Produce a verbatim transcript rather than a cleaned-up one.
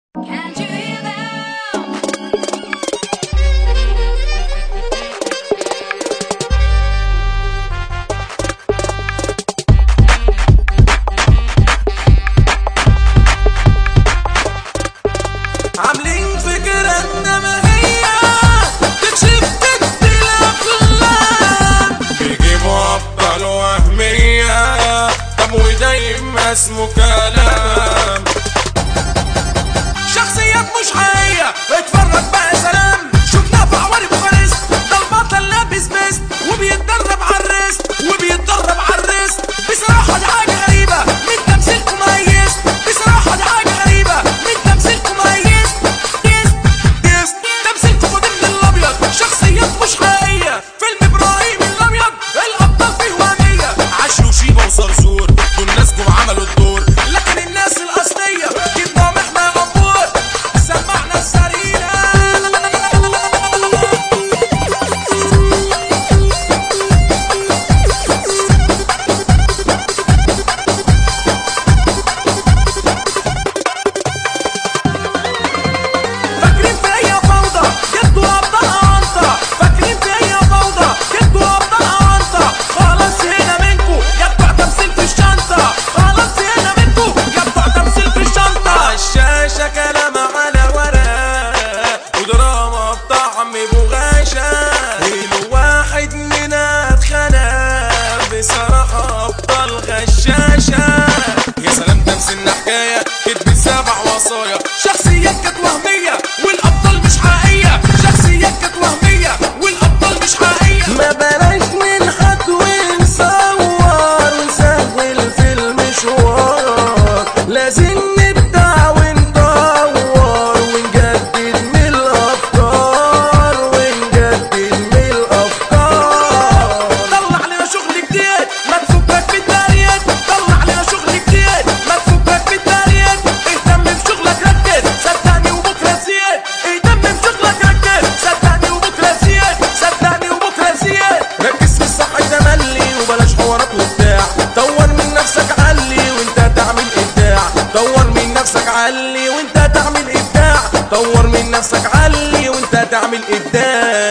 عاملين فكرة انما هي تكشف كتب الاقلام، بيجيبوا ابطال وهمية طب ودايما اسمه كلام، شخصيات مش حقيقية اتفرج بقى سلام. شفناه في عواري بوخارست، ده البطل لابس فيست وبيتدرب على الريست وبيتدرب على الريست. بصراحة دي حاجة غريبة من تمثيلكم مميز، بصراحة دي حاجة غريبة من تمثيلكم مميز. تمثيلكم ضمن الابيض، شخصيات مش حقيقية. فيلم ابراهيم الابيض الابطال فيه وهمية، عشري وشيبة وصرصور دول ناسكم عملوا الدور، لكن الناس الاصلية جبناهم احنا غفور. سمعنا السريرة فاكرين في اي فوضى جبتوا ابطالها عنطة، فاكرين في اي فوضى جبتوا ابطالها عنطة. خلاص هنا منكو يا بتوع تمثيل في الشنطة، خلاص هنا منكو يا بتوع تمثيل في الشنطة. عالشاشة كلام على ورق ودراما بطعم بغاشة، الواحد منا اتخنق بصراحة ابطال غشاشة. يا سلام تمثيلنا حكاية كتب سبع وصايا، شخصيات كانت وهمية والابطال مش حقيقية، شخصيات كانت وهمية والابطال مش حقيقية. ما بلاش ننحت ونصور ونسهل في المشوار، لازم نبدع ونطور ونجدد من الافكار ونجدد من الافكار. طلع لنا شغل جديد ما تفكك بالتاريخ، طلع لنا شغل جديد ما تفكك بالتاريخ. اهتم بشغلك ركز صدقني وبكره زياد، اهتم بشغلك ركز صدقني وبكره زياد، صدقني وبكره زياد. ركز في الصح تملي وبلاش حوارات وبتاع، طور من نفسك علي وانت تعمل ابداع، طور من نفسك علي وانت تعمل ابداع، طور من نفسك علي وانت تعمل ابداع.